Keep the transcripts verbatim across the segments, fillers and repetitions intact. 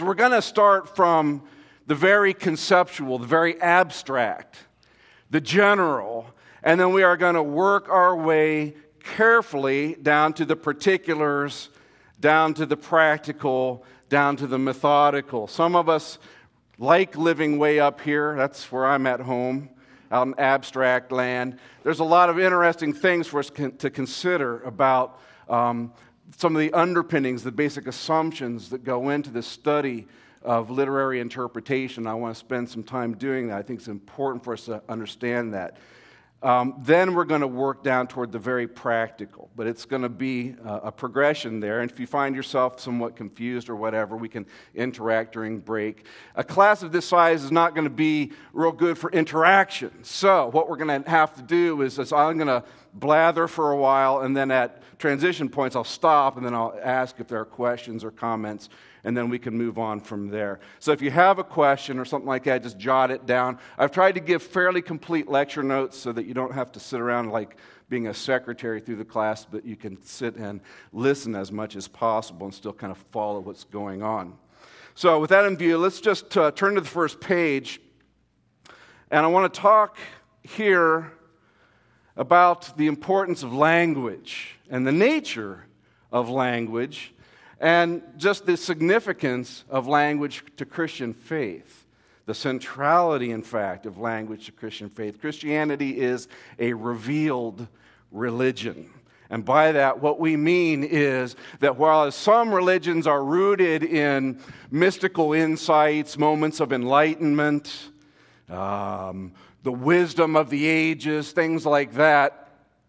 We're going to start from the very conceptual, the very abstract, the general, and then we are going to work our way carefully down to the particulars, down to the practical, down to the methodical. Some of us like living way up here. That's where I'm at home, out in abstract land. There's a lot of interesting things for us con- to consider about um, some of the underpinnings, the basic assumptions that go into the study of literary interpretation. I want to spend some time doing that. I think it's important for us to understand that. Um, then we're going to work down toward the very practical, but it's going to be a, a progression there. And if you find yourself somewhat confused or whatever, we can interact during break. A class of this size is not going to be real good for interaction. So what we're going to have to do is, is I'm going to blather for a while, and then at transition points I'll stop, and then I'll ask if there are questions or comments, and then we can move on from there. So if you have a question or something like that, just jot it down. I've tried to give fairly complete lecture notes so that you don't have to sit around like being a secretary through the class, but you can sit and listen as much as possible and still kind of follow what's going on. So with that in view, let's just uh, turn to the first page. And I want to talk here about the importance of language and the nature of language, and just the significance of language to Christian faith. The centrality, in fact, of language to Christian faith. Christianity is a revealed religion. And by that, what we mean is that while some religions are rooted in mystical insights, moments of enlightenment, um, the wisdom of the ages, things like that,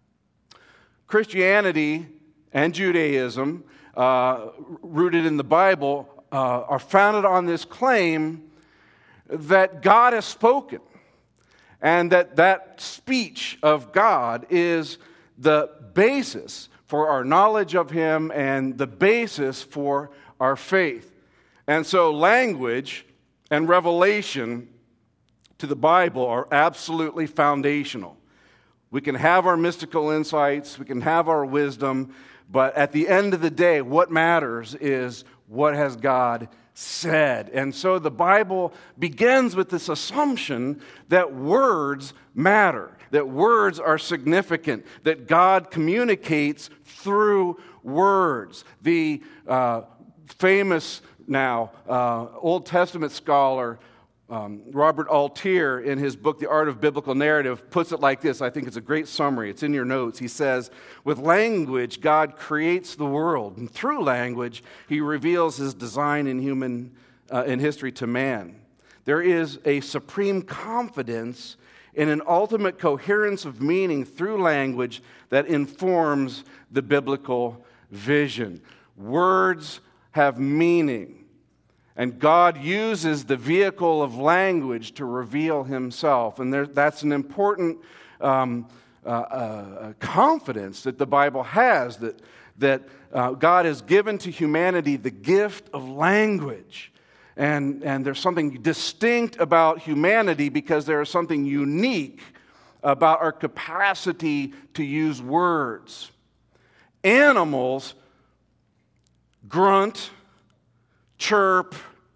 Christianity and Judaism, Uh, rooted in the Bible, uh, are founded on this claim that God has spoken, and that that speech of God is the basis for our knowledge of Him and the basis for our faith. And so language and revelation to the Bible are absolutely foundational. We can have our mystical insights, we can have our wisdom, but at the end of the day, what matters is what has God said. And so the Bible begins with this assumption that words matter, that words are significant, that God communicates through words. The uh, famous now uh, Old Testament scholar Um, Robert Altier, in his book, The Art of Biblical Narrative, puts it like this. I think it's a great summary. It's in your notes. He says, with language, God creates the world, and through language, He reveals His design in human, uh, in history to man. There is a supreme confidence in an ultimate coherence of meaning through language that informs the biblical vision. Words have meaning. And God uses the vehicle of language to reveal Himself. And there, that's an important um, uh, uh, confidence that the Bible has, that, that uh, God has given to humanity the gift of language. And, and there's something distinct about humanity because there is something unique about our capacity to use words. Animals grunt, chirp,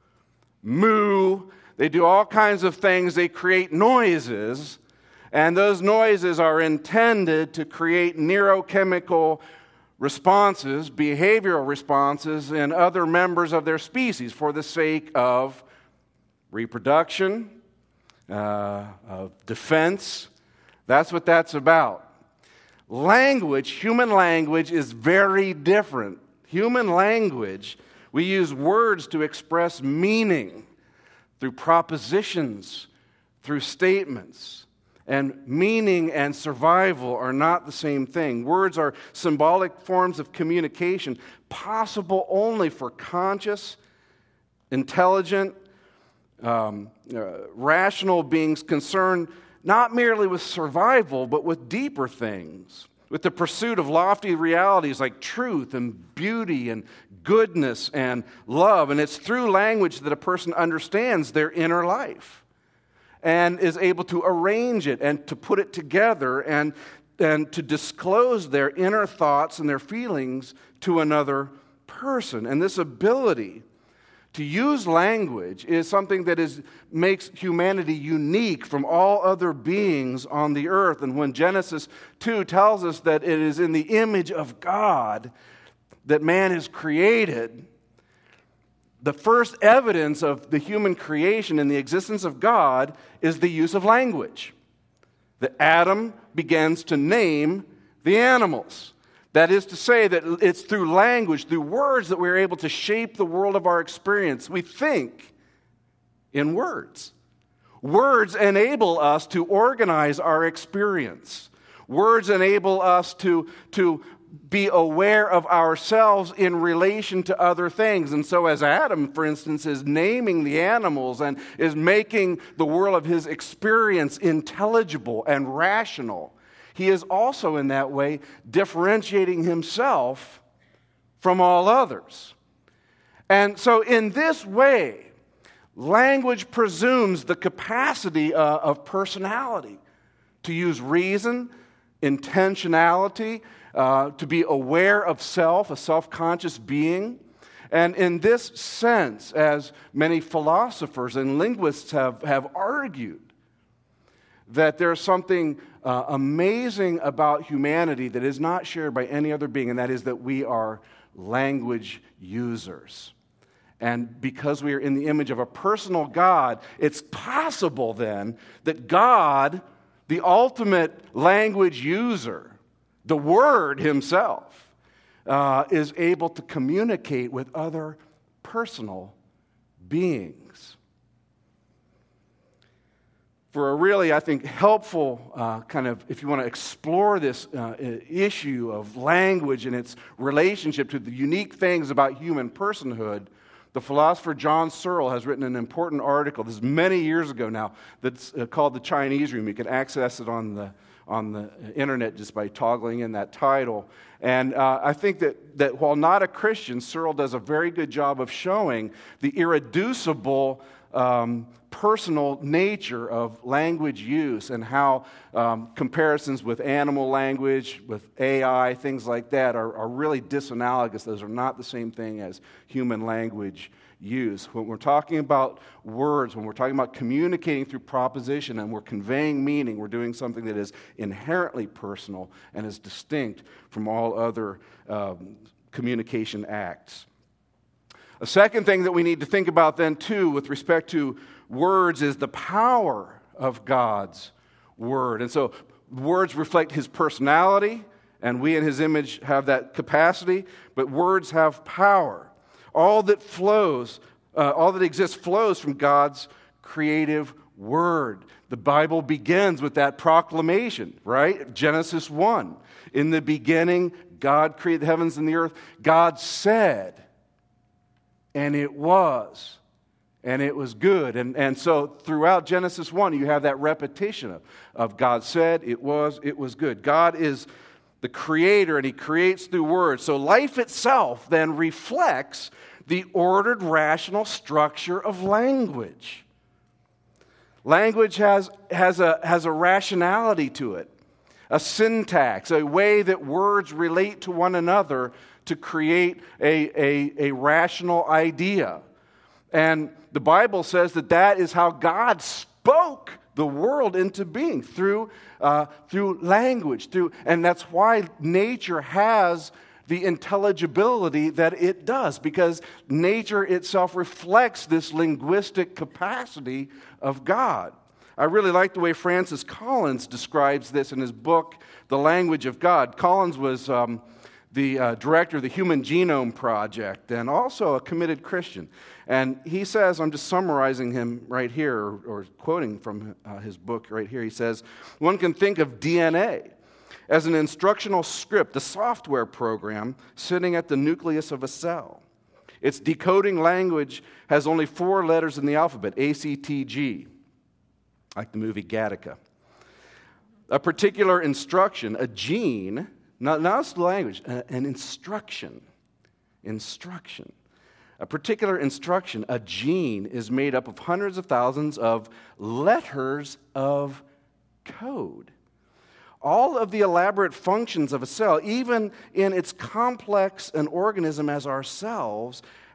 moo. They do all kinds of things. They create noises, and those noises are intended to create neurochemical responses, behavioral responses in other members of their species for the sake of reproduction, uh, of defense. That's what that's about. Language, human language, is very different. Human language, we use words to express meaning through propositions, through statements. And meaning and survival are not the same thing. Words are symbolic forms of communication, possible only for conscious, intelligent, um, uh, rational beings concerned not merely with survival, but with deeper things, with the pursuit of lofty realities like truth and beauty and goodness and love. And it's through language that a person understands their inner life and is able to arrange it and to put it together and, and to disclose their inner thoughts and their feelings to another person. And this ability To use language is something that is, makes humanity unique from all other beings on the earth. And when Genesis two tells us that it is in the image of God that man is created, the first evidence of the human creation and the existence of God is the use of language. That Adam begins to name the animals. That is to say that it's through language, through words, that we're able to shape the world of our experience. We think in words. Words enable us to organize our experience. Words enable us to, to be aware of ourselves in relation to other things. And so as Adam, for instance, is naming the animals and is making the world of his experience intelligible and rational, he is also in that way differentiating himself from all others. And so in this way, language presumes the capacity uh, of personality to use reason, intentionality, uh, to be aware of self, a self-conscious being. And in this sense, as many philosophers and linguists have, have argued, that there's something uh, amazing about humanity that is not shared by any other being, and that is that we are language users. And because we are in the image of a personal God, it's possible then that God, the ultimate language user, the Word himself, uh, is able to communicate with other personal beings. For a really, I think, helpful uh, kind of, if you want to explore this uh, issue of language and its relationship to the unique things about human personhood, the philosopher John Searle has written an important article. This is many years ago now. That's uh, called The Chinese Room. You can access it on the on the internet just by toggling in that title. And uh, I think that that while not a Christian, Searle does a very good job of showing the irreducible Um, personal nature of language use and how um, comparisons with animal language, with A I, things like that are, are really disanalogous. Those are not the same thing as human language use. When we're talking about words, when we're talking about communicating through proposition and we're conveying meaning, we're doing something that is inherently personal and is distinct from all other um, communication acts. A second thing that we need to think about then, too, with respect to words is the power of God's Word. And so words reflect His personality, and we in His image have that capacity, but words have power. All that flows, uh, all that exists flows from God's creative Word. The Bible begins with that proclamation, right? Genesis one. In the beginning, God created the heavens and the earth. God said, and it was, and it was good. And, and so throughout Genesis one, you have that repetition of, of God said, it was, it was good. God is the creator, and He creates through words. So life itself then reflects the ordered, rational structure of language. Language has, has, a, has a rationality to it, a syntax, a way that words relate to one another to create a, a, a rational idea. And the Bible says that that is how God spoke the world into being, through, uh, through language. Through, and that's why nature has the intelligibility that it does, because nature itself reflects this linguistic capacity of God. I really like the way Francis Collins describes this in his book, The Language of God. Collins was Um, the uh, director of the Human Genome Project, and also a committed Christian. And he says, I'm just summarizing him right here, or, or quoting from uh, his book right here. He says, one can think of D N A as an instructional script, a software program sitting at the nucleus of a cell. Its decoding language has only four letters in the alphabet, A, C, T, G, like the movie Gattaca. A particular instruction, a gene, Not, not just language, an instruction. Instruction. A particular instruction, a gene, is made up of hundreds of thousands of letters of code. All of the elaborate functions of a cell, even in its complex an organism as ourselves,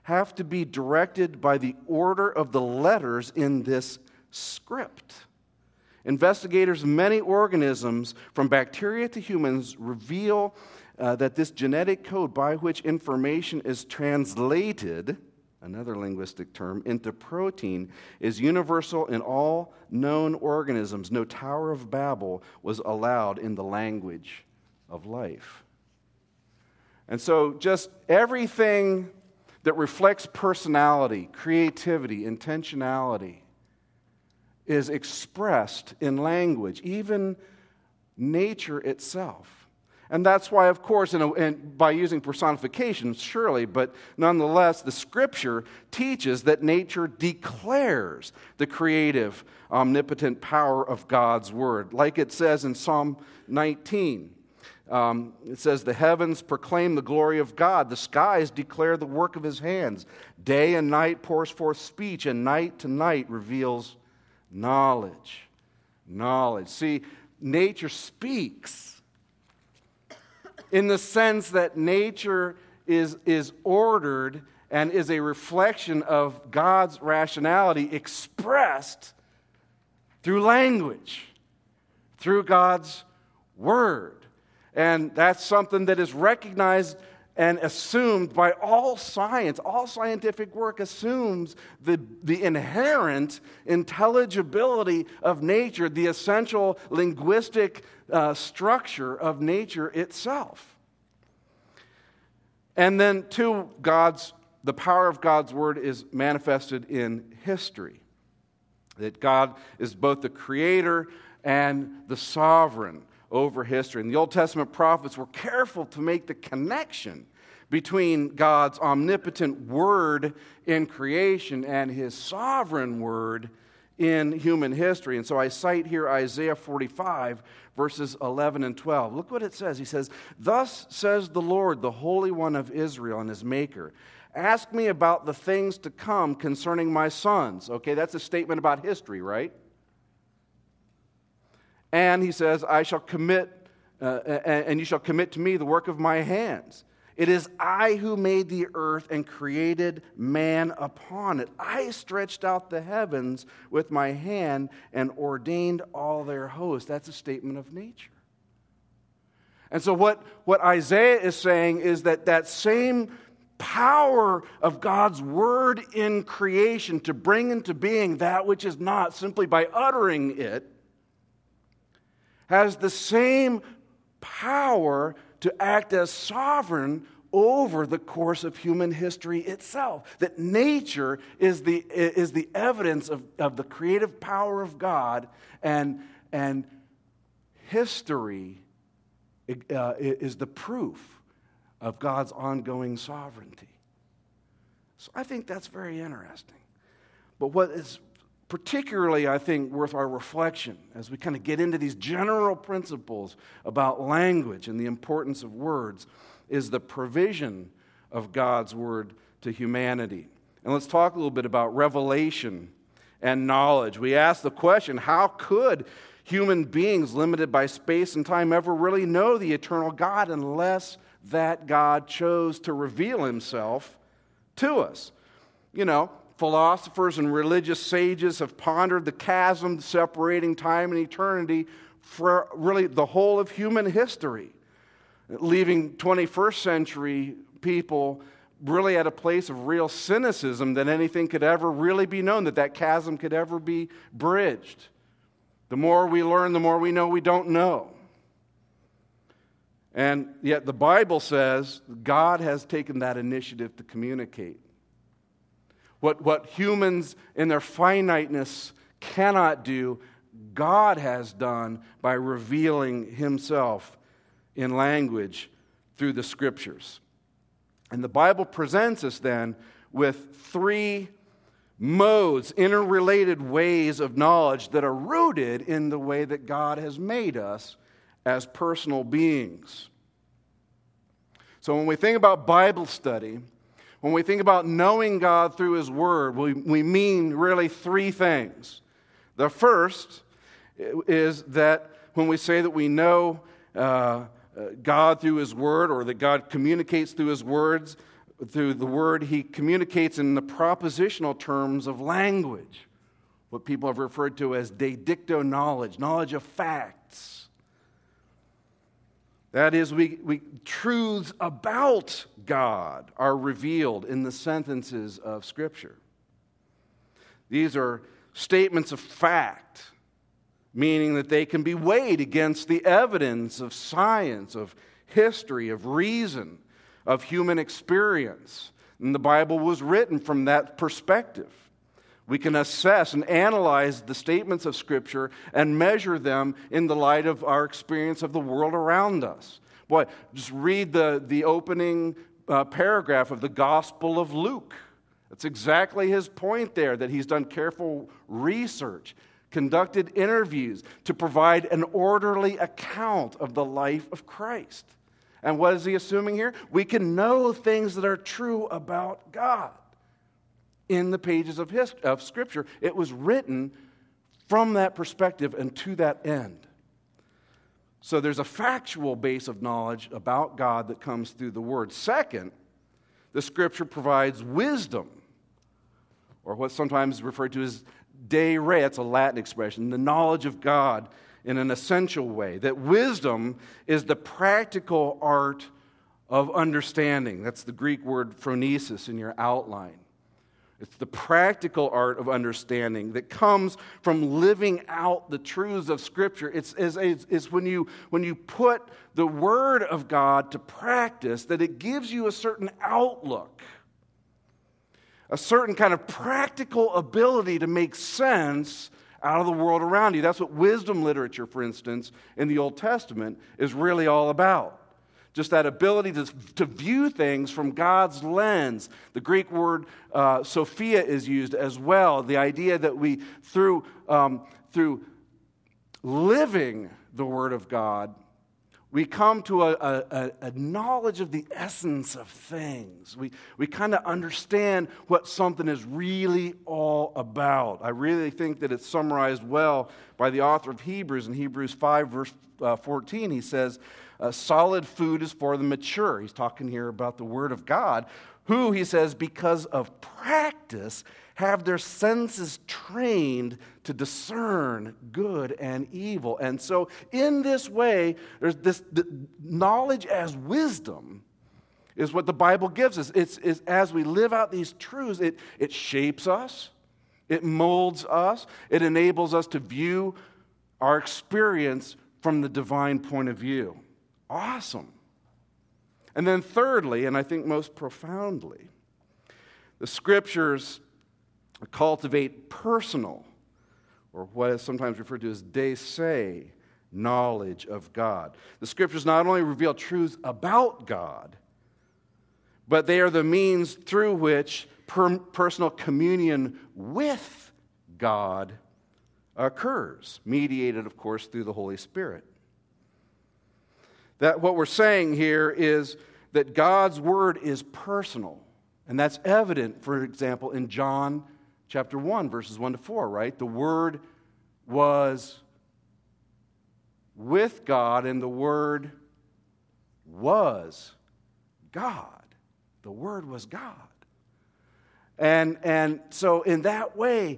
have to be directed by the order of the letters in this script. Investigators of many organisms, from bacteria to humans, reveal uh, that this genetic code by which information is translated, another linguistic term, into protein, is universal in all known organisms. No Tower of Babel was allowed in the language of life. And so just everything that reflects personality, creativity, intentionality is expressed in language, even nature itself. And that's why, of course, in a, and by using personification, surely, but nonetheless, the Scripture teaches that nature declares the creative, omnipotent power of God's Word. Like it says in Psalm nineteen. Um, it says, the heavens proclaim the glory of God. The skies declare the work of His hands. Day and night pours forth speech, and night to night reveals knowledge. Knowledge. See, nature speaks in the sense that nature is, is ordered and is a reflection of God's rationality expressed through language, through God's Word. And that's something that is recognized and assumed by all science. All scientific work assumes the, the inherent intelligibility of nature, the essential linguistic uh, structure of nature itself. And then, too, God's, the power of God's Word is manifested in history. That God is both the creator and the sovereign over history. And the Old Testament prophets were careful to make the connection between God's omnipotent word in creation and His sovereign word in human history. And so I cite here Isaiah forty-five, verses eleven and twelve. Look what it says. He says, "Thus says the Lord, the Holy One of Israel and His Maker, ask me about the things to come concerning my sons." Okay, that's a statement about history, right? And he says, I shall commit, uh, and you shall commit to me the work of my hands. It is I who made the earth and created man upon it. I stretched out the heavens with my hand and ordained all their hosts. That's a statement of nature. And so what, what Isaiah is saying is that that same power of God's word in creation to bring into being that which is not simply by uttering it, has the same power to act as sovereign over the course of human history itself. That nature is the, is the evidence of, of the creative power of God, and, and history uh, is the proof of God's ongoing sovereignty. So I think that's very interesting. But what is particularly, I think, worth our reflection as we kind of get into these general principles about language and the importance of words is the provision of God's word to humanity. And let's talk a little bit about revelation and knowledge. We ask the question, how could human beings limited by space and time ever really know the eternal God unless that God chose to reveal Himself to us? You know, philosophers and religious sages have pondered the chasm separating time and eternity for really the whole of human history, leaving twenty-first century people really at a place of real cynicism that anything could ever really be known, that that chasm could ever be bridged. The more we learn, the more we know we don't know. And yet the Bible says God has taken that initiative to communicate. What, what humans in their finiteness cannot do, God has done by revealing Himself in language through the Scriptures. And the Bible presents us then with three modes, interrelated ways of knowledge that are rooted in the way that God has made us as personal beings. So when we think about Bible study, when we think about knowing God through His Word, we, we mean really three things. The first is that when we say that we know uh, God through His Word, or that God communicates through His words, through the Word, he communicates in the propositional terms of language, what people have referred to as de dicto knowledge, knowledge of facts. That is, we, we truths about God are revealed in the sentences of Scripture. These are statements of fact, meaning that they can be weighed against the evidence of science, of history, of reason, of human experience. And the Bible was written from that perspective. We can assess and analyze the statements of Scripture and measure them in the light of our experience of the world around us. Boy, just read the, the opening uh, paragraph of the Gospel of Luke. That's exactly his point there, that he's done careful research, conducted interviews to provide an orderly account of the life of Christ. And what is he assuming here? We can know things that are true about God in the pages of, his, of Scripture. It was written from that perspective and to that end. So there's a factual base of knowledge about God that comes through the Word. Second, the Scripture provides wisdom, or what's sometimes referred to as de re. It's a Latin expression, the knowledge of God in an essential way. That wisdom is the practical art of understanding. That's the Greek word phronesis in your outline. It's the practical art of understanding that comes from living out the truths of Scripture. It's, it's, it's when, you, when you put the Word of God to practice that it gives you a certain outlook, a certain kind of practical ability to make sense out of the world around you. That's what wisdom literature, for instance, in the Old Testament is really all about. Just that ability to, to view things from God's lens. The Greek word uh, Sophia is used as well. The idea that we, through, um, through living the Word of God, we come to a, a, a knowledge of the essence of things. We, we kind of understand what something is really all about. I really think that it's summarized well by the author of Hebrews. In Hebrews five, verse uh, fourteen, he says, uh, solid food is for the mature. He's talking here about the Word of God, who, he says, because of practice, have their senses trained to discern good and evil. And so in this way, there's this the knowledge as wisdom is what the Bible gives us. It's, it's as we live out these truths, it, it shapes us, it molds us, it enables us to view our experience from the divine point of view. Awesome. And then thirdly, and I think most profoundly, the Scriptures cultivate personal, or what is sometimes referred to as de se, knowledge of God. The Scriptures not only reveal truths about God, but they are the means through which per- personal communion with God occurs, mediated, of course, through the Holy Spirit. That what we're saying here is that God's Word is personal, and that's evident, for example, in John chapter one, verses one to four, right? The Word was with God, and the Word was God. The Word was God. And, and so in that way,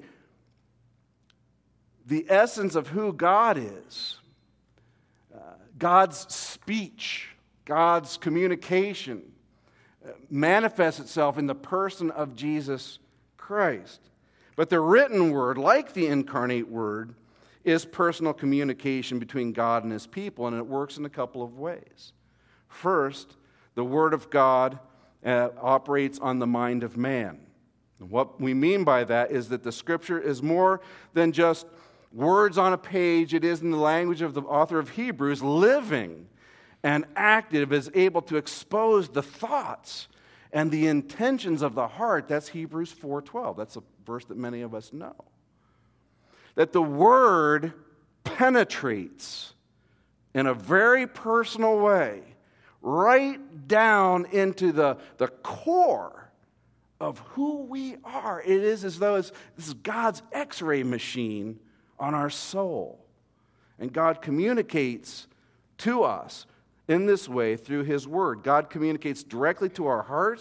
the essence of who God is, uh, God's speech, God's communication, uh, manifests itself in the person of Jesus Christ. But the written Word, like the incarnate Word, is personal communication between God and His people, and it works in a couple of ways. First, the Word of God uh, operates on the mind of man. And what we mean by that is that the Scripture is more than just words on a page. It is, in the language of the author of Hebrews, living and active, is able to expose the thoughts and the intentions of the heart. That's Hebrews four twelve. That's a verse that many of us know. That the Word penetrates in a very personal way, right down into the, the core of who we are. It is as though it's, this is God's X-ray machine on our soul. And God communicates to us in this way through His Word. God communicates directly to our hearts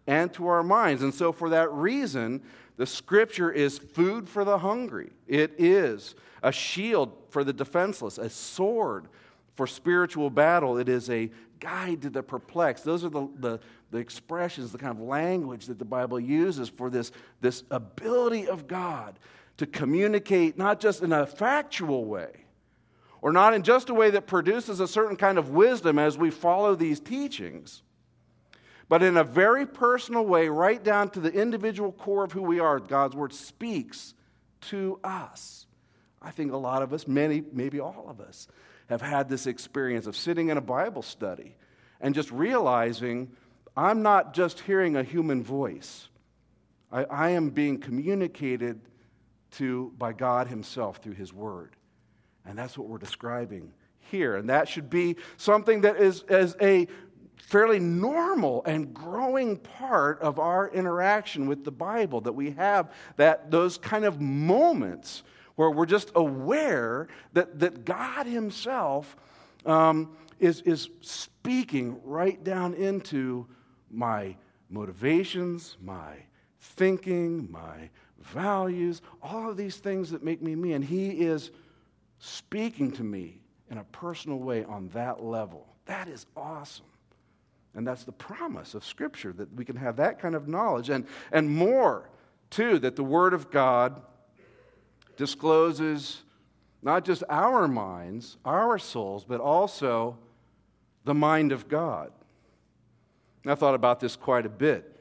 and to our minds. And so for that reason, the Scripture is food for the hungry. It is a shield for the defenseless, a sword for spiritual battle. It is a guide to the perplexed. Those are the, the, the expressions, the kind of language that the Bible uses for this, this ability of God to communicate not just in a factual way, or not in just a way that produces a certain kind of wisdom as we follow these teachings, but in a very personal way, right down to the individual core of who we are. God's Word speaks to us. I think a lot of us, many, maybe all of us, have had this experience of sitting in a Bible study and just realizing I'm not just hearing a human voice. I, I am being communicated to by God Himself through His Word. And that's what we're describing here. And that should be something that is as a fairly normal and growing part of our interaction with the Bible, that we have that those kind of moments where we're just aware that, that God Himself um, is, is speaking right down into my motivations, my thinking, my values, all of these things that make me me. And He is speaking to me in a personal way on that level. That is awesome. And that's the promise of Scripture, that we can have that kind of knowledge. And, and more, too, that the Word of God discloses not just our minds, our souls, but also the mind of God. And I thought about this quite a bit.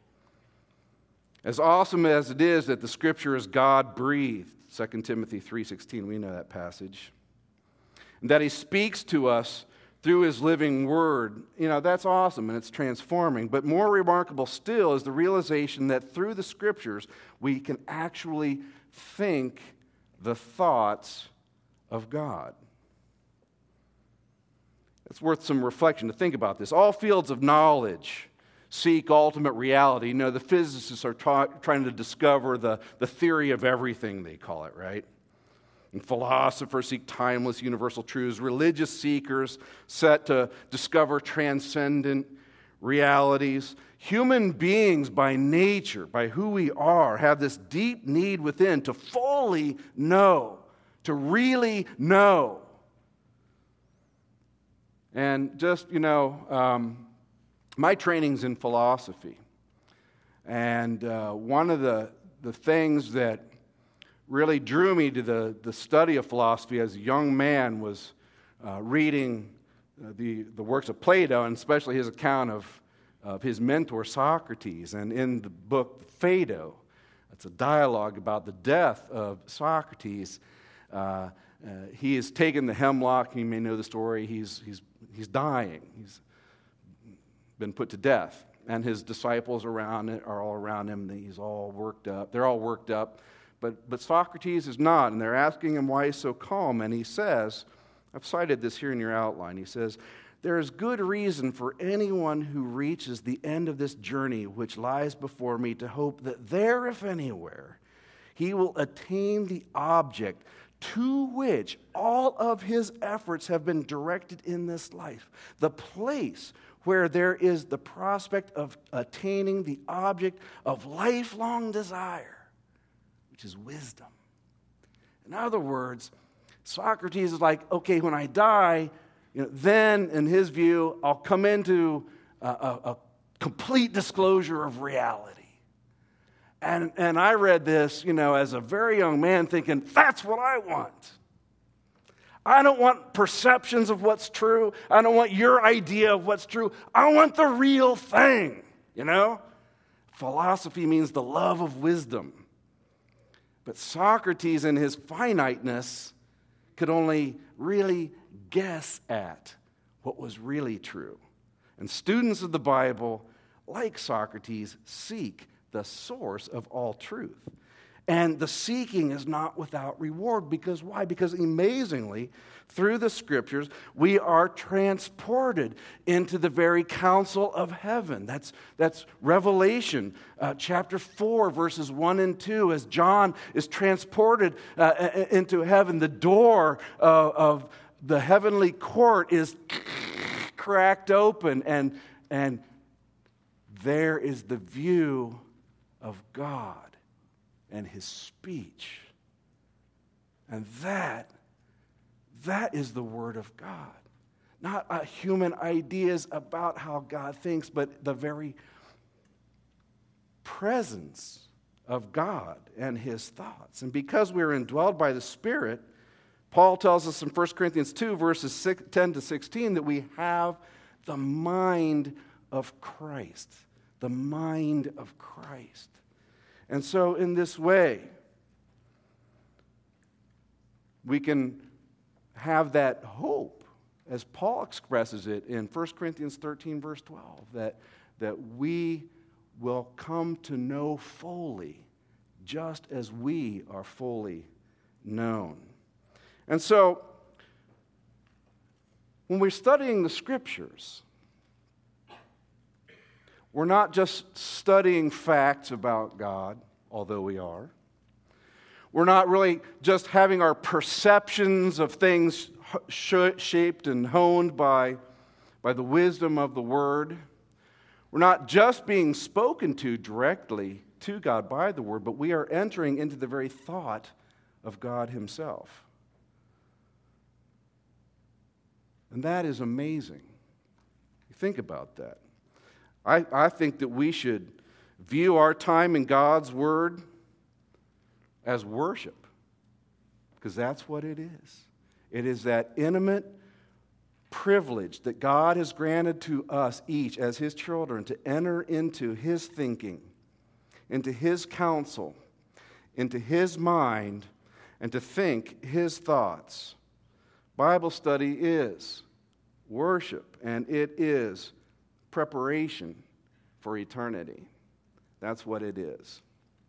As awesome as it is that the Scripture is God-breathed, Second Timothy three sixteen, we know that passage, and that He speaks to us through His living Word, you know, that's awesome and it's transforming. But more remarkable still is the realization that through the Scriptures we can actually think the thoughts of God. It's worth some reflection to think about this. All fields of knowledge seek ultimate reality. You know, the physicists are ta- trying to discover the, the theory of everything, they call it, right? And philosophers seek timeless universal truths. Religious seekers set to discover transcendent realities. Human beings by nature, by who we are, have this deep need within to fully know, to really know. And just, you know, um, my training's in philosophy. And uh, one of the, the things that really drew me to the, the study of philosophy as a young man was uh, reading uh, the, the works of Plato, and especially his account of, of his mentor Socrates. And in the book Phaedo, it's a dialogue about the death of Socrates. Uh, uh, he has taken the hemlock. You may know the story. He's, he's, he's dying. He's been put to death. And his disciples around it are all around him. He's all worked up. They're all worked up. But, but Socrates is not, and they're asking him why he's so calm, and he says, I've cited this here in your outline, he says, there is good reason for anyone who reaches the end of this journey which lies before me to hope that there, if anywhere, he will attain the object to which all of his efforts have been directed in this life, the place where there is the prospect of attaining the object of lifelong desire, which is wisdom. In other words, Socrates is like, okay, when I die, you know, then, in his view, I'll come into a, a, a complete disclosure of reality. And, and I read this, you know, as a very young man thinking, that's what I want. I don't want perceptions of what's true. I don't want your idea of what's true. I want the real thing, you know? Philosophy means the love of wisdom. But Socrates, in his finiteness, could only really guess at what was really true. And students of the Bible, like Socrates, seek the source of all truth. And the seeking is not without reward. Because why? Because amazingly, through the Scriptures, we are transported into the very counsel of heaven. That's, that's Revelation uh, chapter four, verses one and two. As John is transported uh, into heaven, the door uh, of the heavenly court is cracked open, and, and there is the view of God and his speech. And that, that is the Word of God. Not uh, human ideas about how God thinks, but the very presence of God and his thoughts. And because we are indwelled by the Spirit, Paul tells us in First Corinthians two, verses ten to sixteen, that we have the mind of Christ. The mind of Christ. And so in this way, we can have that hope, as Paul expresses it in First Corinthians thirteen, verse twelve, that, that we will come to know fully, just as we are fully known. And so, when we're studying the Scriptures, we're not just studying facts about God, although we are. We're not really just having our perceptions of things shaped and honed by, by the wisdom of the Word. We're not just being spoken to directly to God by the Word, but we are entering into the very thought of God himself. And that is amazing. Think about that. I, I think that we should view our time in God's Word as worship, because that's what it is. It is that intimate privilege that God has granted to us each as his children to enter into his thinking, into his counsel, into his mind, and to think his thoughts. Bible study is worship, and it is preparation for eternity. That's what it is.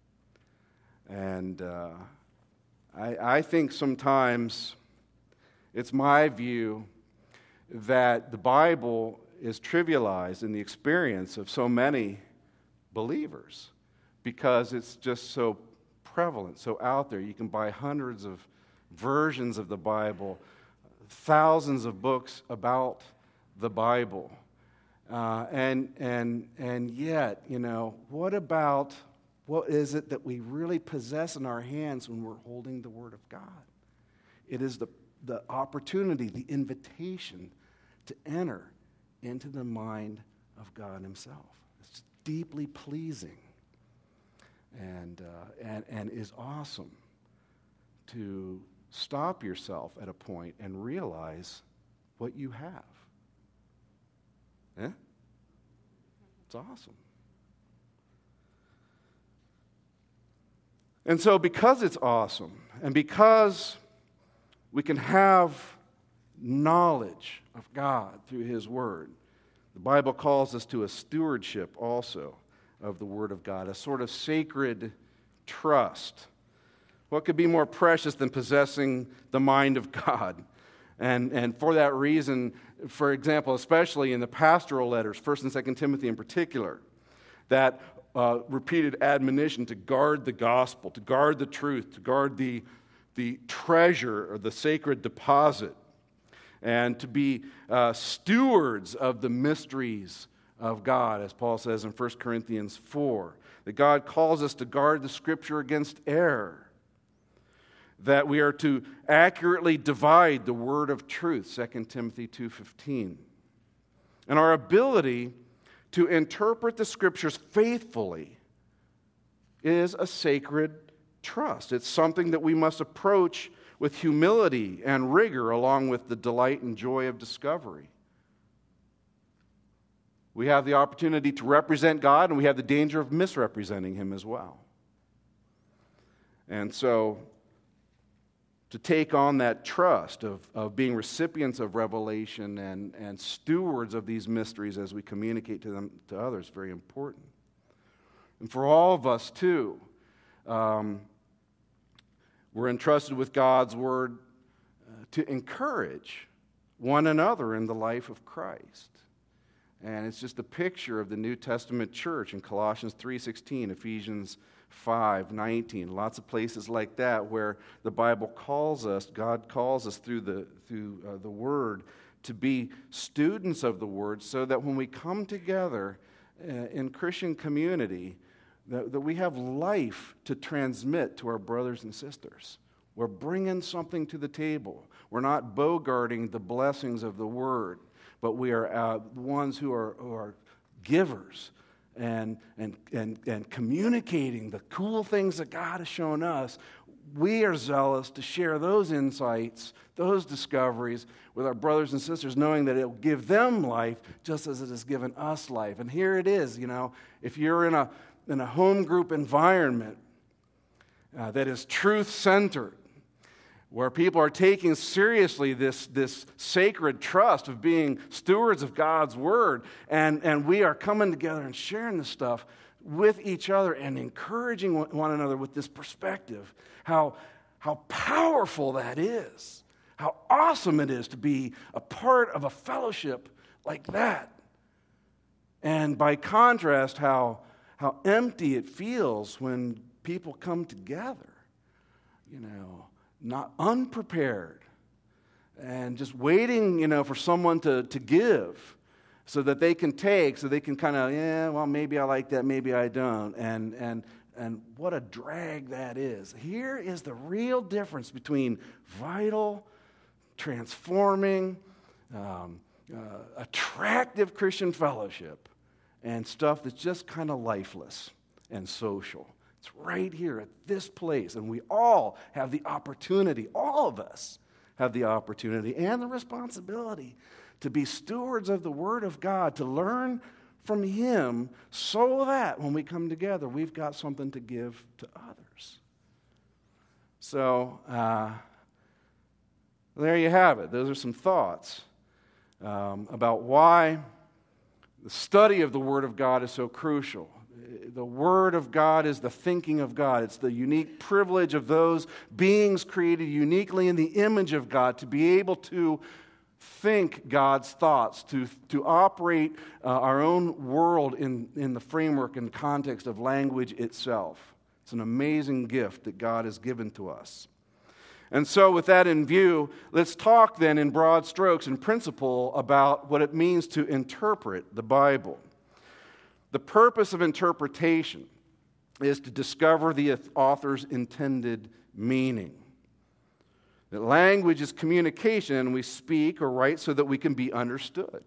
And uh, I, I think sometimes it's my view that the Bible is trivialized in the experience of so many believers because it's just so prevalent, so out there. You can buy hundreds of versions of the Bible, thousands of books about the Bible. Uh, and and and yet, you know, what about, what is it that we really possess in our hands when we're holding the Word of God? It is the, the opportunity, the invitation to enter into the mind of God himself. It's deeply pleasing and, uh, and, and is awesome to stop yourself at a point and realize what you have. Eh? It's awesome. And so because it's awesome, and because we can have knowledge of God through his Word, the Bible calls us to a stewardship also of the Word of God, a sort of sacred trust. What could be more precious than possessing the mind of God? And, and for that reason, for example, especially in the pastoral letters, First and Second Timothy in particular, that uh, repeated admonition to guard the gospel, to guard the truth, to guard the, the treasure or the sacred deposit, and to be uh, stewards of the mysteries of God, as Paul says in First Corinthians four, that God calls us to guard the Scripture against error, that we are to accurately divide the word of truth, Second Timothy two fifteen. And our ability to interpret the Scriptures faithfully is a sacred trust. It's something that we must approach with humility and rigor, along with the delight and joy of discovery. We have the opportunity to represent God, and we have the danger of misrepresenting him as well. And so, to take on that trust of, of being recipients of revelation and, and stewards of these mysteries as we communicate to them to others is very important. And for all of us, too, um, we're entrusted with God's Word uh, to encourage one another in the life of Christ. And it's just a picture of the New Testament church in Colossians three sixteen, Ephesians five nineteen, lots of places like that where the Bible calls us, God calls us through the through uh, the Word to be students of the Word, so that when we come together uh, in Christian community that, that we have life to transmit to our brothers and sisters. We're bringing something to the table. We're not bogarting the blessings of the Word, but we are uh, ones who are, who are givers and, and, and, and communicating the cool things that God has shown us. We are zealous to share those insights, those discoveries with our brothers and sisters, knowing that it will give them life just as it has given us life. And here it is, you know, if you're in a, in a home group environment uh, that is truth-centered, where people are taking seriously this, this sacred trust of being stewards of God's Word, and, and we are coming together and sharing this stuff with each other and encouraging one another with this perspective, how, how powerful that is, how awesome it is to be a part of a fellowship like that. And by contrast, how, how empty it feels when people come together, you know, not unprepared, and just waiting, you know, for someone to, to give so that they can take, so they can kind of, yeah, well, maybe I like that, maybe I don't. And and and what a drag that is. Here is the real difference between vital, transforming, um, uh, attractive Christian fellowship and stuff that's just kind of lifeless and social. It's right here at this place, and we all have the opportunity, all of us have the opportunity and the responsibility to be stewards of the Word of God, to learn from Him so that when we come together, we've got something to give to others. So, uh, there you have it. Those are some thoughts um, about why the study of the Word of God is so crucial. The Word of God is the thinking of God. It's the unique privilege of those beings created uniquely in the image of God to be able to think God's thoughts, to, to operate uh, our own world in, in the framework and context of language itself. It's an amazing gift that God has given to us. And so with that in view, let's talk then in broad strokes and principle about what it means to interpret the Bible. The purpose of interpretation is to discover the author's intended meaning. That language is communication, and we speak or write so that we can be understood.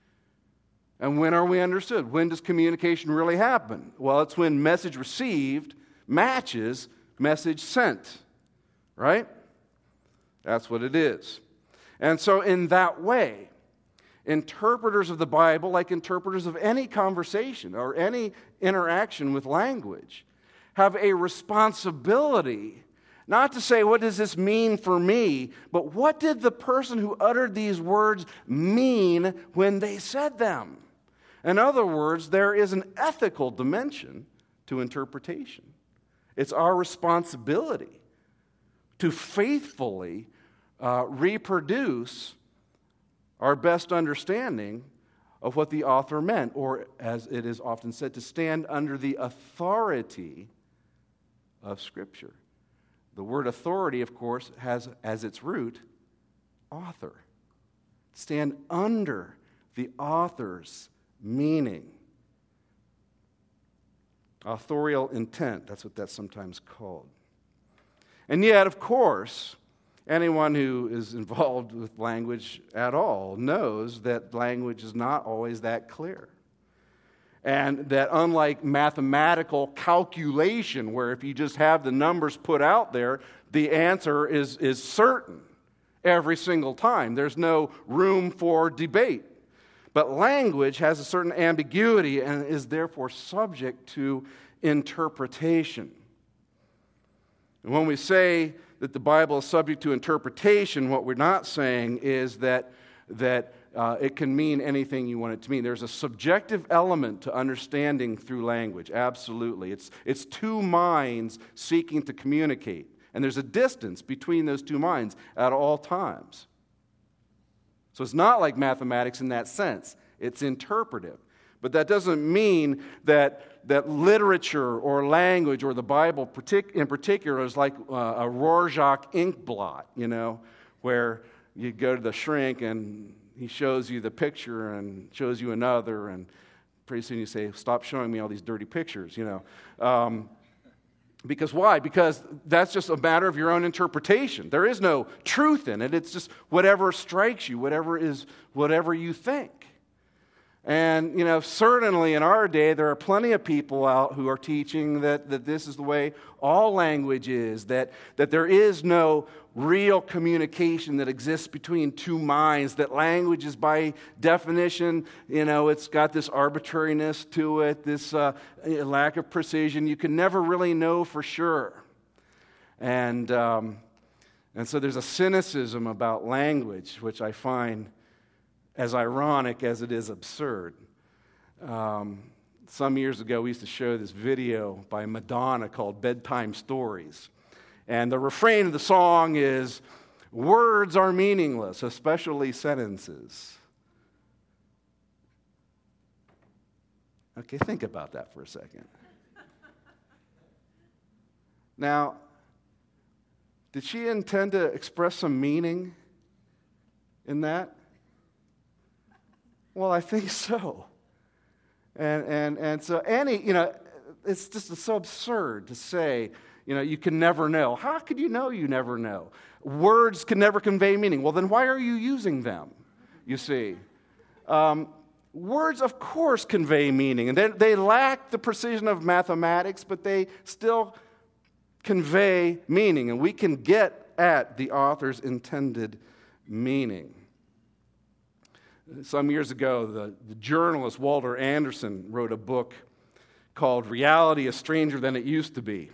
And when are we understood? When does communication really happen? Well, it's when message received matches message sent, right? That's what it is. And so in that way, interpreters of the Bible, like interpreters of any conversation or any interaction with language, have a responsibility not to say, what does this mean for me, but what did the person who uttered these words mean when they said them? In other words, there is an ethical dimension to interpretation. It's our responsibility to faithfully uh, reproduce our best understanding of what the author meant, or as it is often said, to stand under the authority of Scripture. The word authority, of course, has as its root author. Stand under the author's meaning. Authorial intent, that's what that's sometimes called. And yet, of course, anyone who is involved with language at all knows that language is not always that clear. And that unlike mathematical calculation, where if you just have the numbers put out there, the answer is, is certain every single time. There's no room for debate. But language has a certain ambiguity and is therefore subject to interpretation. And when we say that the Bible is subject to interpretation, what we're not saying is that, that uh, it can mean anything you want it to mean. There's a subjective element to understanding through language, absolutely. It's, it's two minds seeking to communicate, and there's a distance between those two minds at all times. So it's not like mathematics in that sense. It's interpretive. But that doesn't mean that, that literature or language or the Bible partic- in particular is like uh, a Rorschach ink blot, you know, where you go to the shrink and he shows you the picture and shows you another, and pretty soon you say, stop showing me all these dirty pictures, you know. Um, because why? Because that's just a matter of your own interpretation. There is no truth in it. It's just whatever strikes you, whatever is, whatever you think. And, you know, certainly in our day, there are plenty of people out who are teaching that, that this is the way all language is, that, that there is no real communication that exists between two minds, that language is by definition, you know, it's got this arbitrariness to it, this uh, lack of precision. You can never really know for sure. And, um, and so there's a cynicism about language, which I find as ironic as it is absurd. Um, some years ago, we used to show this video by Madonna called Bedtime Stories. And the refrain of the song is, words are meaningless, especially sentences. Okay, think about that for a second. Now, did she intend to express some meaning in that? Well, I think so. And and and so any, you know, it's just it's so absurd to say, you know, you can never know. How could you know you never know? Words can never convey meaning. Well, then why are you using them, you see? Um, words, of course, convey meaning. And they, they lack the precision of mathematics, but they still convey meaning. And we can get at the author's intended meaning. Some years ago, the, the journalist Walter Anderson wrote a book called Reality is Stranger Than It Used to Be.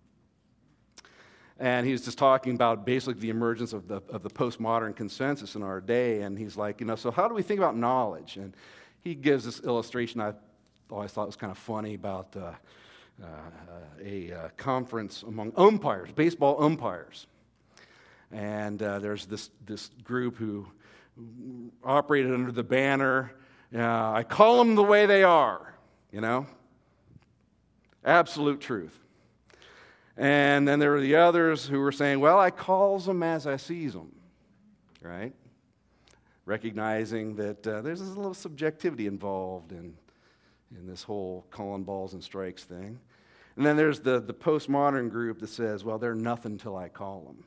And he was just talking about basically the emergence of the, of the postmodern consensus in our day. And he's like, you know, so how do we think about knowledge? And he gives this illustration I always thought was kind of funny about uh, uh, a uh, conference among umpires, baseball umpires. And uh, there's this, this group who operated under the banner, uh, I call them the way they are, you know? Absolute truth. And then there were the others who were saying, well, I calls them as I sees them, right? Recognizing that uh, there's a little subjectivity involved in, in this whole calling balls and strikes thing. And then there's the, the postmodern group that says, well, they're nothing till I call them.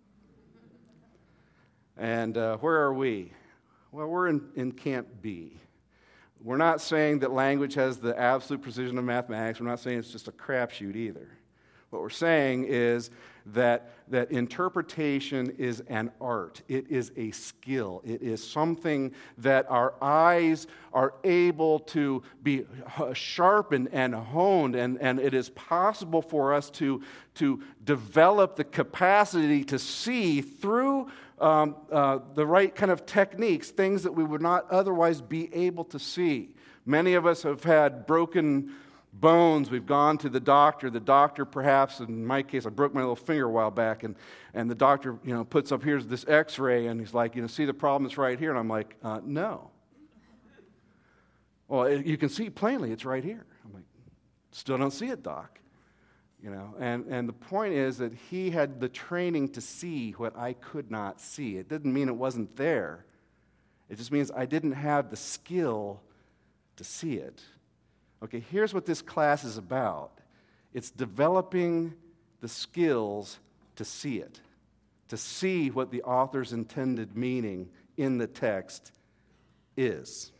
And uh, where are we? Well, we're in, in Camp B. We're not saying that language has the absolute precision of mathematics. We're not saying it's just a crapshoot either. What we're saying is that, that interpretation is an art. It is a skill. It is something that our eyes are able to be sharpened and honed, and, and it is possible for us to, to develop the capacity to see through um, uh, the right kind of techniques, things that we would not otherwise be able to see. Many of us have had broken bones. We've gone to the doctor. The doctor, perhaps, in my case, I broke my little finger a while back, and, and the doctor, you know, puts up, here's this x-ray, and he's like, you know, see the problem is right here? And I'm like, uh, no. Well, it, you can see plainly it's right here. I'm like, still don't see it, doc. You know, and, and the point is that he had the training to see what I could not see. It didn't mean it wasn't there. It just means I didn't have the skill to see it. Okay, here's what this class is about. It's developing the skills to see it, to see what the author's intended meaning in the text is.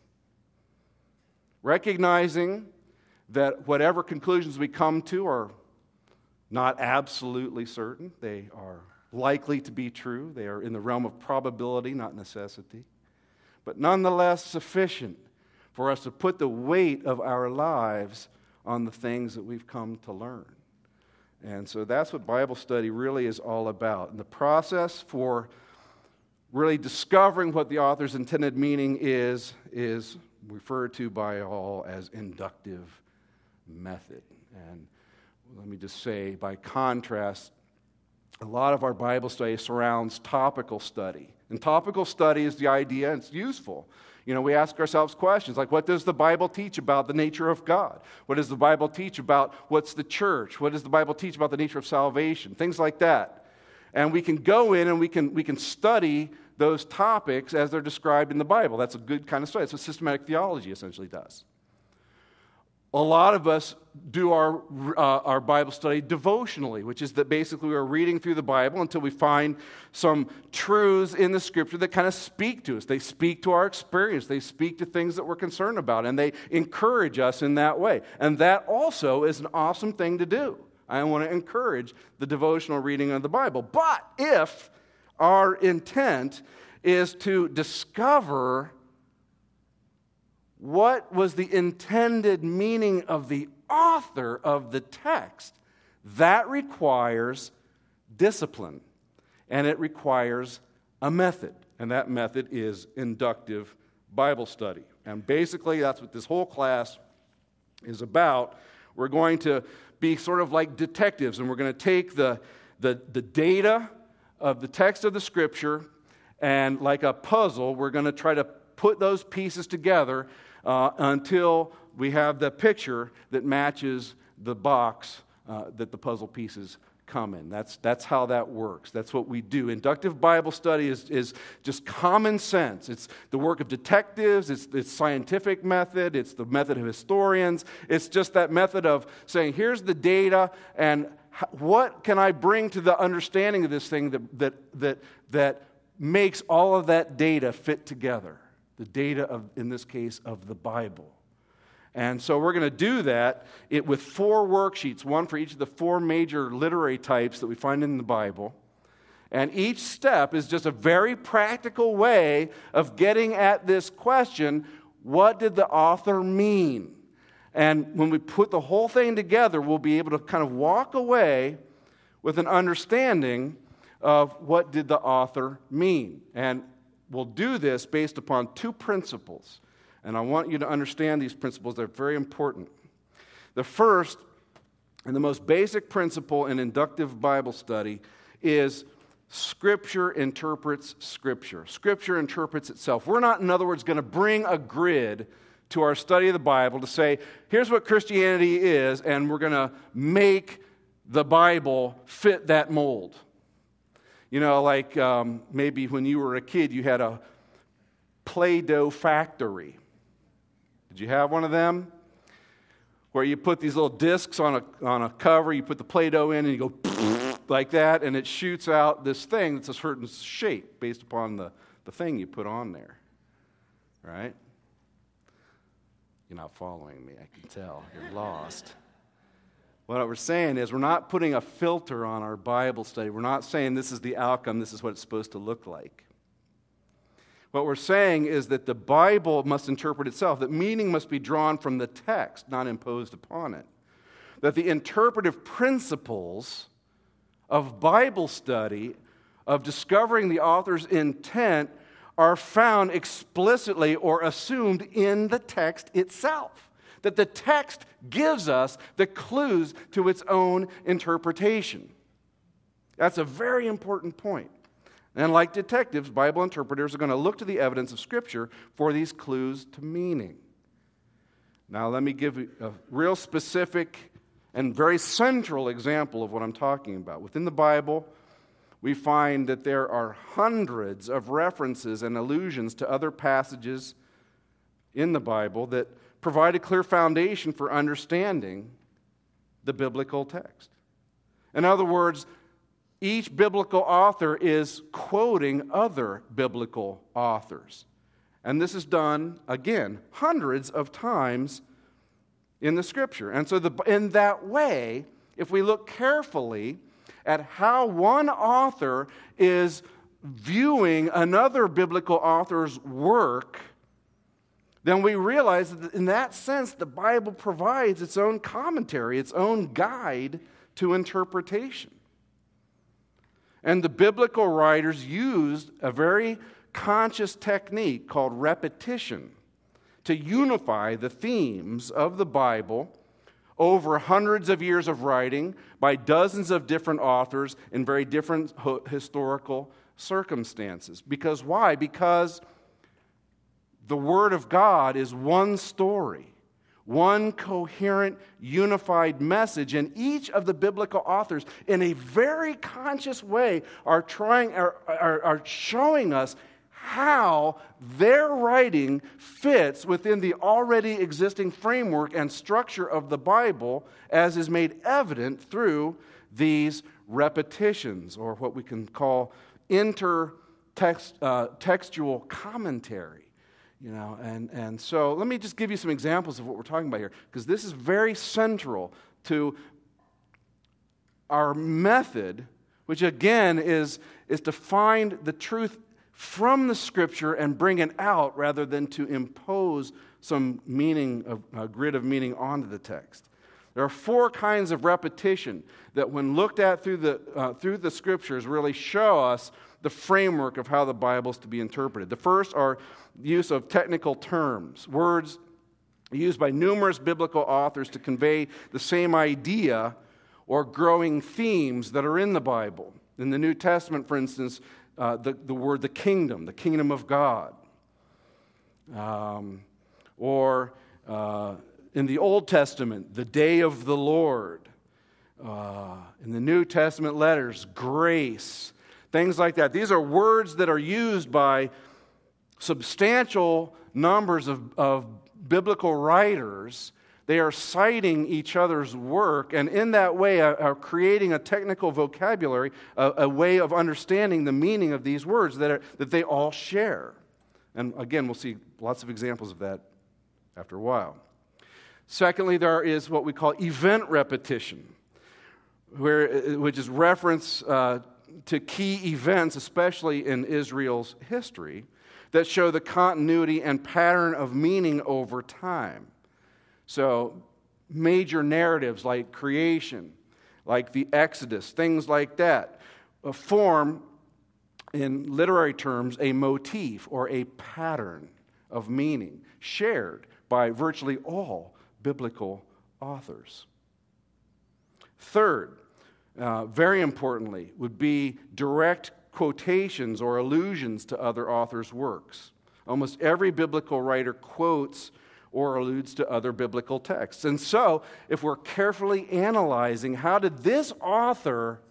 Recognizing that whatever conclusions we come to are not absolutely certain. They are likely to be true. They are in the realm of probability, not necessity. But nonetheless sufficient for us to put the weight of our lives on the things that we've come to learn. And so that's what Bible study really is all about. And the process for really discovering what the author's intended meaning is, is referred to by all as inductive method. And let me just say, by contrast, a lot of our Bible study surrounds topical study. And topical study is the idea, and it's useful. You know, we ask ourselves questions like, what does the Bible teach about the nature of God? What does the Bible teach about what's the church? What does the Bible teach about the nature of salvation? Things like that. And we can go in and we can we can study those topics as they're described in the Bible. That's a good kind of study. That's what systematic theology essentially does. a lot of us do our, uh, our Bible study devotionally, which is that basically we're reading through the Bible until we find some truths in the Scripture that kind of speak to us. They speak to our experience. They speak to things that we're concerned about, and they encourage us in that way. And that also is an awesome thing to do. I want to encourage the devotional reading of the Bible. But if our intent is to discover what was the intended meaning of the author of the text, that requires discipline, and it requires a method, and that method is inductive Bible study. And basically, that's what this whole class is about. We're going to be sort of like detectives, and we're going to take the, the, the data of the text of the Scripture, and like a puzzle, we're going to try to put those pieces together uh, until we have the picture that matches the box uh, that the puzzle pieces come in. That's, that's how that works. That's what we do. Inductive Bible study is, is just common sense. It's the work of detectives. It's, it's scientific method. It's the method of historians. It's just that method of saying, here's the data, and what can I bring to the understanding of this thing that that that, that makes all of that data fit together. The data, of, in this case, of the Bible. And so we're going to do that it, with four worksheets, one for each of the four major literary types that we find in the Bible. And each step is just a very practical way of getting at this question, what did the author mean? And when we put the whole thing together, we'll be able to kind of walk away with an understanding of what did the author mean. And we'll do this based upon two principles. And I want you to understand these principles. They're very important. The first and the most basic principle in inductive Bible study is Scripture interprets Scripture. Scripture interprets itself. We're not, in other words, going to bring a grid to our study of the Bible to say, here's what Christianity is, and we're going to make the Bible fit that mold. You know, like um, maybe when you were a kid, you had a Play-Doh factory. Did you have one of them? Where you put these little discs on a on a cover, you put the Play-Doh in, and you go like that, and it shoots out this thing that's a certain shape based upon the, the thing you put on there. Right? You're not following me, I can tell. You're lost. What we're saying is we're not putting a filter on our Bible study. We're not saying this is the outcome, this is what it's supposed to look like. What we're saying is that the Bible must interpret itself, that meaning must be drawn from the text, not imposed upon it. That the interpretive principles of Bible study, of discovering the author's intent, are found explicitly or assumed in the text itself. That the text gives us the clues to its own interpretation. That's a very important point. And like detectives, Bible interpreters are going to look to the evidence of Scripture for these clues to meaning. Now, let me give you a real specific and very central example of what I'm talking about. Within the Bible, we find that there are hundreds of references and allusions to other passages in the Bible that provide a clear foundation for understanding the biblical text. In other words, each biblical author is quoting other biblical authors. And this is done, again, hundreds of times in the Scripture. And so the, in that way, if we look carefully at how one author is viewing another biblical author's work, then we realize that in that sense, the Bible provides its own commentary, its own guide to interpretation. And the biblical writers used a very conscious technique called repetition to unify the themes of the Bible over hundreds of years of writing by dozens of different authors in very different ho- historical circumstances. Because why? Because the Word of God is one story, one coherent, unified message, and each of the biblical authors, in a very conscious way, are trying, are, are, are showing us how their writing fits within the already existing framework and structure of the Bible, as is made evident through these repetitions, or what we can call intertext, uh, textual commentary. You know, and, and so let me just give you some examples of what we're talking about here, because this is very central to our method, which again is, is to find the truth from the Scripture and bring it out rather than to impose some meaning, of, a grid of meaning onto the text. There are four kinds of repetition that, when looked at through the, uh, through the Scriptures, really show us the framework of how the Bible is to be interpreted. The first are use of technical terms, words used by numerous biblical authors to convey the same idea or growing themes that are in the Bible. In the New Testament, for instance, uh, the, the word the kingdom, the kingdom of God. Um, or uh, in the Old Testament, the day of the Lord. Uh, in the New Testament letters, grace. Things like that. These are words that are used by substantial numbers of, of biblical writers. They are citing each other's work, and in that way are, are creating a technical vocabulary, a, a way of understanding the meaning of these words that, are, that they all share. And again, we'll see lots of examples of that after a while. Secondly, there is what we call event repetition, where, which is reference uh, to key events, especially in Israel's history, that show the continuity and pattern of meaning over time. So, major narratives like creation, like the Exodus, things like that, form, in literary terms, a motif or a pattern of meaning shared by virtually all biblical authors. Third, uh, very importantly, would be direct quotations or allusions to other authors' works. Almost every biblical writer quotes or alludes to other biblical texts. And so, if we're carefully analyzing how did this author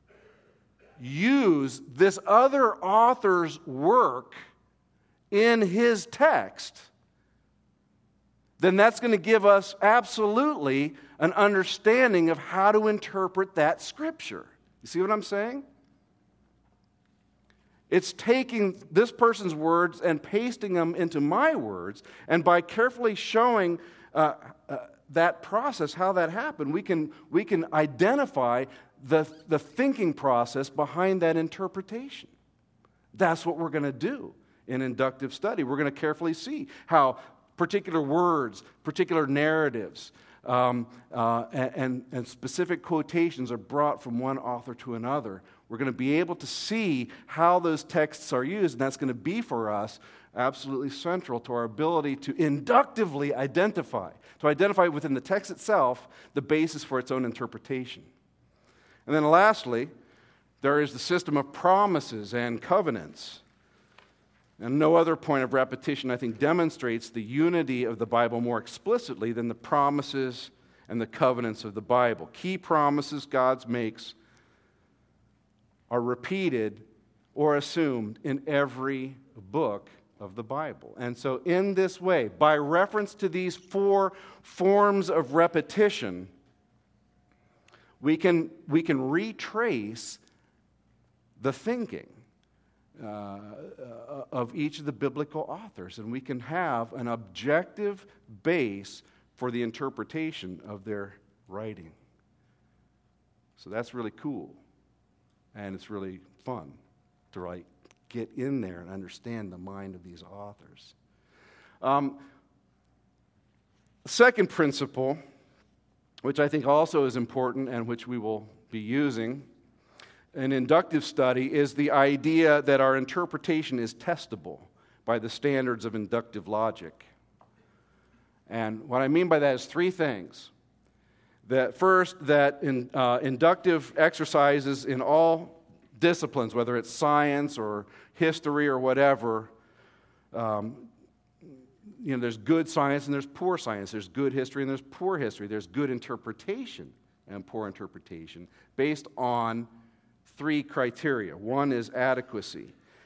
use this other author's work in his text, then that's going to give us absolutely an understanding of how to interpret that Scripture. You see what I'm saying? It's taking this person's words and pasting them into my words, and by carefully showing uh, uh, that process, how that happened, we can, we can identify the, the thinking process behind that interpretation. That's what we're going to do in inductive study. We're going to carefully see how particular words, particular narratives, um, uh, and, and specific quotations are brought from one author to another. We're going to be able to see how those texts are used, and that's going to be for us absolutely central to our ability to inductively identify, to identify within the text itself the basis for its own interpretation. And then lastly, there is the system of promises and covenants. And no other point of repetition, I think, demonstrates the unity of the Bible more explicitly than the promises and the covenants of the Bible. Key promises God makes are repeated or assumed in every book of the Bible. And so in this way, by reference to these four forms of repetition, we can, we can retrace the thinking uh, of each of the biblical authors, and we can have an objective base for the interpretation of their writing. So that's really cool. And it's really fun to like get in there and understand the mind of these authors. Um, second principle, which I think also is important and which we will be using in inductive study, is the idea that our interpretation is testable by the standards of inductive logic. And what I mean by that is three things. That first, that in, uh, inductive exercises in all disciplines, whether it's science or history or whatever, um, you know, there's good science and there's poor science. There's good history and there's poor history. There's good interpretation and poor interpretation based on three criteria. One is adequacy.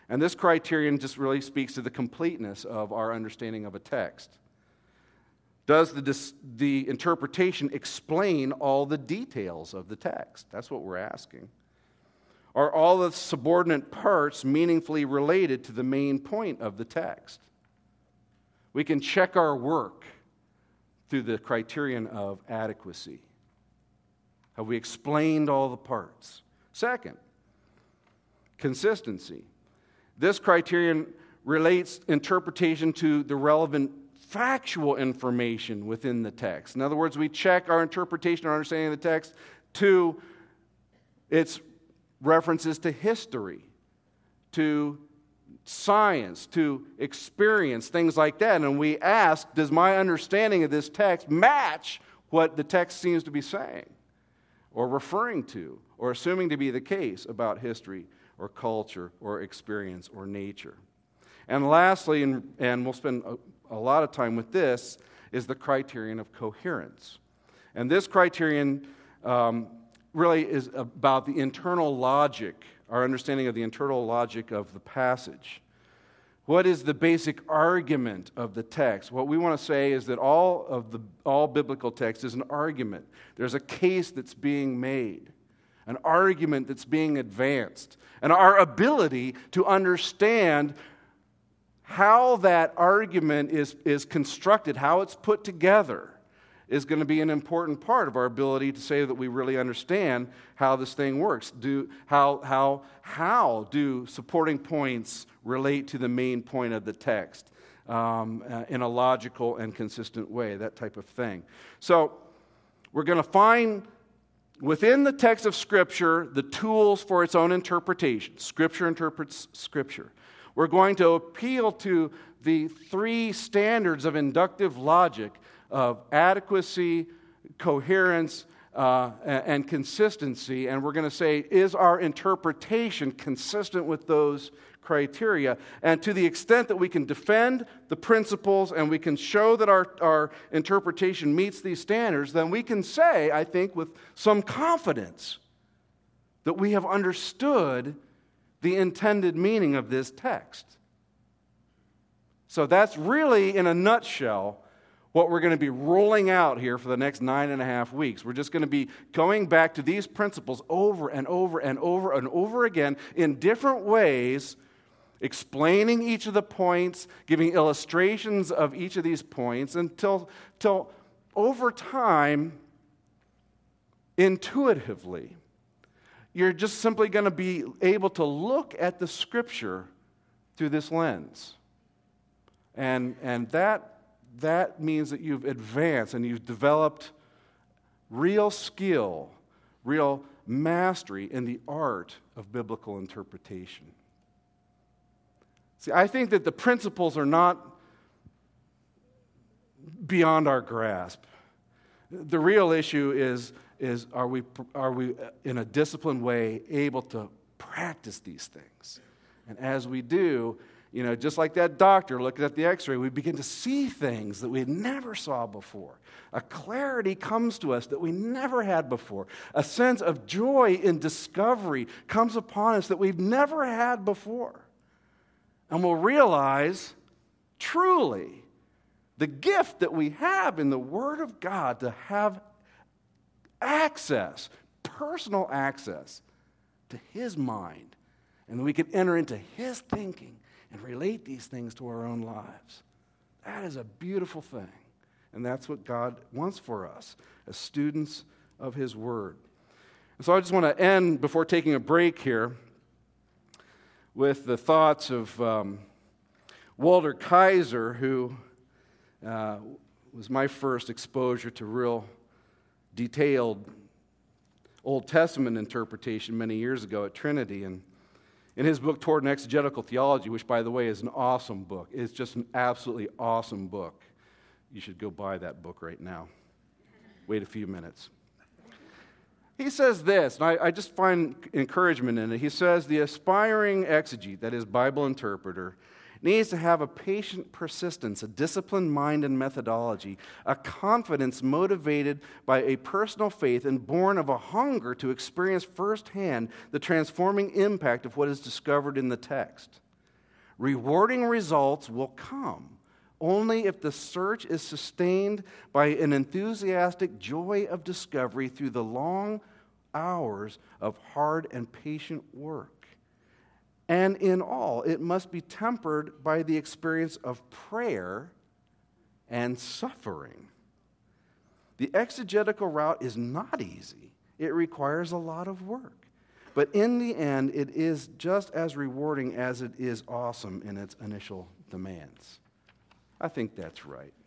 And this criterion just really speaks to the completeness of our understanding of a text. Does the, dis- the interpretation explain all the details of the text? That's what we're asking. Are all the subordinate parts meaningfully related to the main point of the text? We can check our work through the criterion of adequacy. Have we explained all the parts? Second, consistency. This criterion relates interpretation to the relevant factual information within the text. In other words, we check our interpretation or understanding of the text to its references to history, to science, to experience, things like that. And we ask, does my understanding of this text match what the text seems to be saying or referring to or assuming to be the case about history or culture or experience or nature? And lastly, and, and we'll spend a, a lot of time with this, is the criterion of coherence. And this criterion um, really is about the internal logic, our understanding of the internal logic of the passage. What is the basic argument of the text? What we want to say is that all of the all biblical text is an argument. There's a case that's being made, an argument that's being advanced, and our ability to understand how that argument is, is constructed, how it's put together, is going to be an important part of our ability to say that we really understand how this thing works. Do how how how do supporting points relate to the main point of the text um, uh, in a logical and consistent way? That type of thing. So we're going to find within the text of Scripture the tools for its own interpretation. Scripture interprets Scripture. We're going to appeal to the three standards of inductive logic of adequacy, coherence, uh, and consistency. And we're going to say, is our interpretation consistent with those criteria? And to the extent that we can defend the principles and we can show that our, our interpretation meets these standards, then we can say, I think, with some confidence that we have understood the intended meaning of this text. So that's really, in a nutshell, what we're going to be rolling out here for the next nine and a half weeks. We're just going to be going back to these principles over and over and over and over again in different ways, explaining each of the points, giving illustrations of each of these points, until, until over time, intuitively, you're just simply going to be able to look at the Scripture through this lens. And, and that, that means that you've advanced and you've developed real skill, real mastery in the art of biblical interpretation. See, I think that the principles are not beyond our grasp. The real issue is is are we are we in a disciplined way able to practice these things? And as we do, you know, just like that doctor looking at the x-ray, we begin to see things that we never saw before. A clarity comes to us that we never had before. A sense of joy in discovery comes upon us that we've never had before. And we'll realize truly the gift that we have in the Word of God to have access, personal access to His mind, and we can enter into His thinking and relate these things to our own lives. That is a beautiful thing, and that's what God wants for us as students of His Word. And so I just want to end, before taking a break here, with the thoughts of um, Walter Kaiser, who uh, was my first exposure to real detailed Old Testament interpretation many years ago at Trinity. And in his book, Toward an Exegetical Theology, which, by the way, is an awesome book. It's just an absolutely awesome book. You should go buy that book right now. Wait a few minutes. He says this, and I, I just find encouragement in it. He says, the aspiring exegete, that is, Bible interpreter, needs to have a patient persistence, a disciplined mind and methodology, a confidence motivated by a personal faith and born of a hunger to experience firsthand the transforming impact of what is discovered in the text. Rewarding results will come only if the search is sustained by an enthusiastic joy of discovery through the long hours of hard and patient work. And in all, it must be tempered by the experience of prayer and suffering. The exegetical route is not easy. It requires a lot of work. But in the end, it is just as rewarding as it is awesome in its initial demands. I think that's right.